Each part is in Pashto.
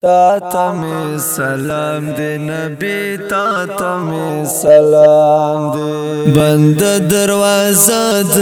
تا تمہیں سلام دے نبی تا تمہیں سلام دے بند دروازہ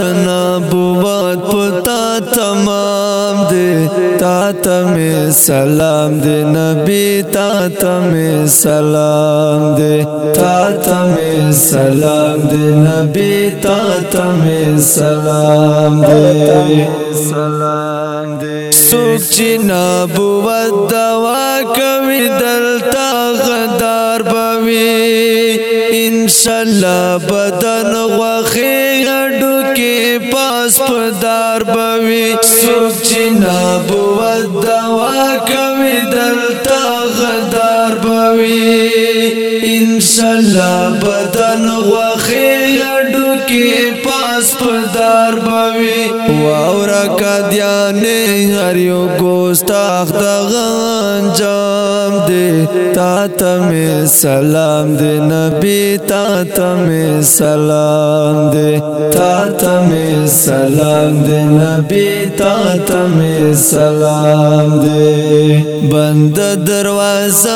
نبوت پتا تمام دے تا تمہیں سلام دے نبی تا تمہیں سلام دے تا تمہیں سلام دے نبی تا تمہیں سلام دے سلام دے سوک چی نبوت دوا کوي دلتا غدار بوي انشاءالله بدن غوخي اډو کې پاس پدار بوي سوک چې نبوت دوا کوي دلتا غدار بوي انشاءالله بدن غوخي اډو کې پاس پدار بوي واورا قادیانه هر یو ګستاخ دغه جام دے تا تمہیں سلام دے نبی تا تمہیں سلام دے تا تمہیں سلام دے نبی تا تمہیں سلام دے بند دروازہ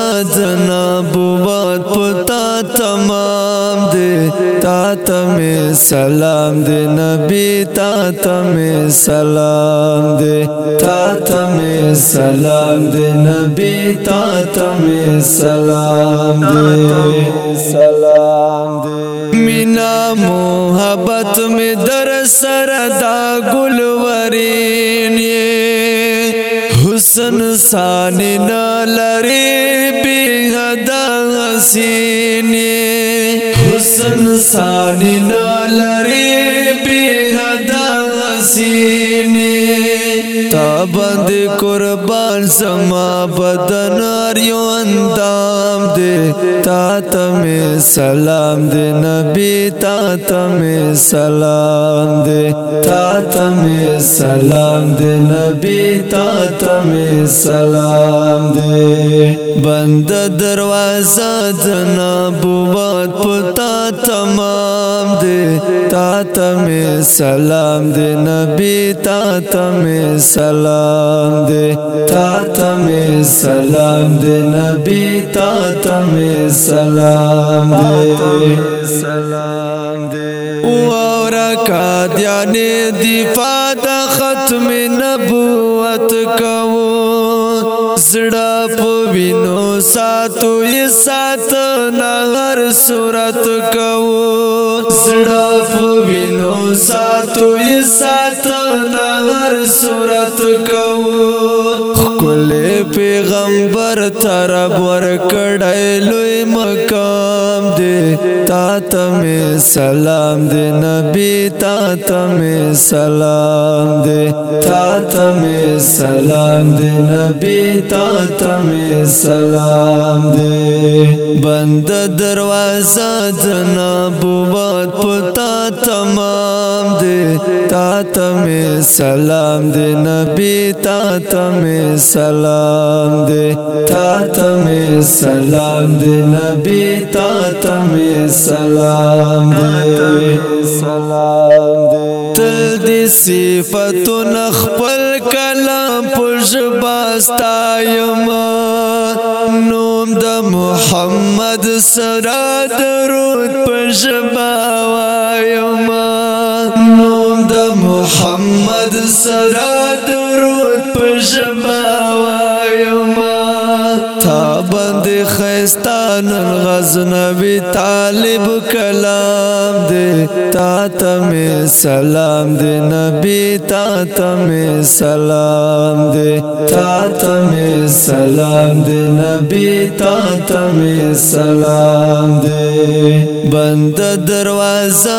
نبوت پتا تمام دے تا تمہیں سلام دے نبی تا تمہیں سلام دے تا تمہیں سلام دے نبی تا تمہیں سلام دے سلام دے مینا محبت میں در سردا گلورین یہ حسن ثانی نالری بی حدا حسین یہ حسن ثانی نالری بی حدا حسین تابند قربان سما بدن اریو اندام دے تا تمہیں سلام دے نبی تا تمہیں سلام دے تا تمہیں سلام دے نبی تا تمہیں سلام دے بند دروازہ نبوت پتا تمام دے تا تمہیں سلام دے نبی تا تمہیں سلام دے تا تمہیں سلام دے نبی تا تمہیں سلام دے سلام دے اورا قادیانے دفاع دا ختم نبوت کو زڑا پوینو ساتو یہ سات نہر صورت کو زڑا پوینو ساتو یہ سات نہر صورت کو کل پیغمبر طرف ورکڑے لوی مقام دے تا تمہیں سلام دے نبی تا تمہیں سلام دے تا تمہیں سلام دے نبی تا تمہیں سلام دے بند دروازہ نبوت پتا تمام دے تا تمہیں سلام دے نبی تا تمہیں سلام دے تا تمہیں سلام دے نبی تا تمہیں سلام دے سلام دے تل دی صفتو نخپل کلام پش باستایم نوم دا محمد سرا درود پش باوایم نوم دا محمد سرا درود پش باوایم تا بند خیستان غزنوی طالب کلام دے تا تمہیں سلام دے نبی تا تمہیں سلام دے تا تمہیں سلام دے نبی تا تمہیں سلام دے بند دروازہ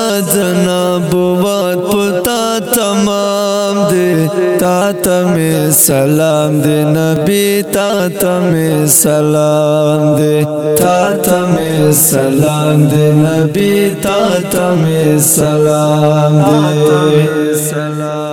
نبوت پتا تمام دے تا تمہیں سلام دے نبی تا تمہیں سلام دے تا تمہیں سلام دے نبی تا تمہیں سلام دے سلام